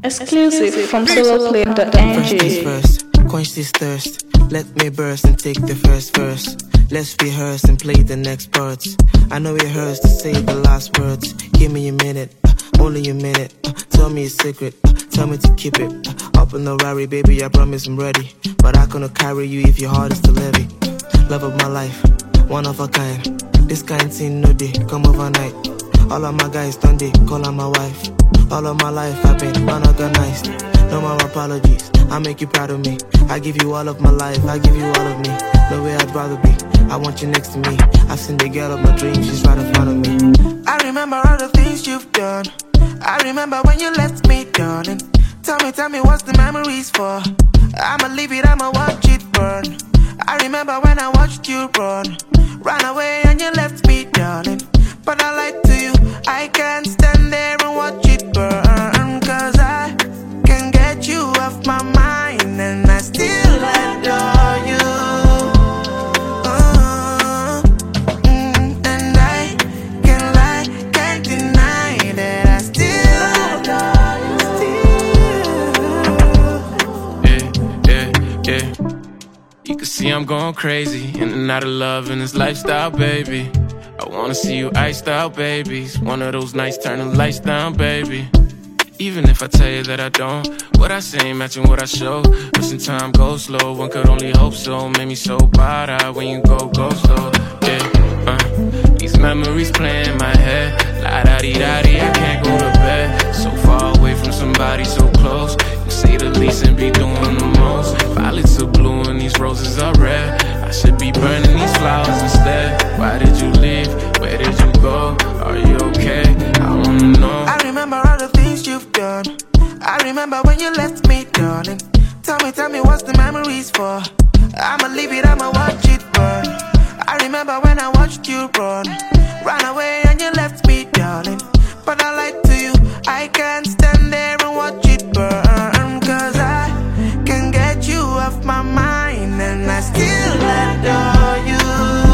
Exclusive from First things soloplay.ng. first, quench this thirst. Let me burst and take the first verse. Let's rehearse and play the next parts. I know it hurts to say the last words. Give me a minute, only a minute. Tell me a secret, tell me to keep it. Up in the Rari, baby, I promise I'm ready. But I couldn't carry you if your heart is too heavy. Love of my life, one of a kind. This kind thing no day, come overnight. All of my guys done they call her my wife. All of my life I've been unorganized. No more apologies, I make you proud of me. I give you all of my life, I give you all of me. No way I'd rather be, I want you next to me. I've seen the girl of my dreams, she's right in front of me. I remember all the things you've done. I remember when you left me, darling. Tell me what's the memories for? I'ma leave it, I'ma watch it burn. I remember when I watched you run away and you left me, darling. But I lied to you, I can't stand there and watch it burn. Cause I can get you off my mind and I still adore you. And I can't lie, can't deny that I still adore you. Yeah. You can see I'm going crazy, in and out of love in this lifestyle, baby. I wanna see you iced out, baby. It's one of those nights, turn the lights down, baby. Even if I tell you that I don't, what I say ain't matching what I show. Listen, time goes slow, one could only hope so. Made me so bad when you go slow. Yeah, these memories play in my head. La-da-dee-da-dee, I can't go to bed. So far away from somebody so close. You say the least and be doing the most. Violets are blue and these roses are red. I should be burning these flowers instead. Why did you leave? Where did you go? Are you okay? I wanna know. I remember all the things you've done. I remember when you left me, darling. Tell me what's the memories for? I'ma leave it, I'ma watch it burn. I remember when I watched you run away and you left me, darling. But I lied to you, I can't stand there and watch it burn. Cause I can get you off my mind and I still adore you.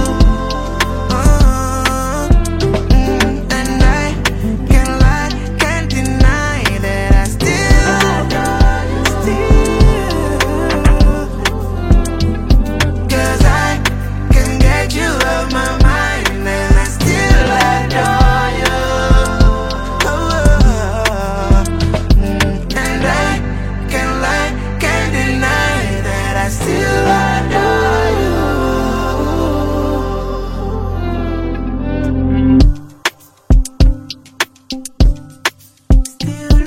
And I can't lie, can't deny that I still adore you. Cause I can get you off my mind and I still adore you. And I can't lie, can't deny that I still adore you. Still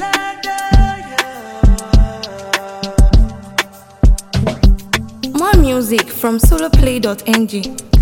adore you. More music from soloplay.ng.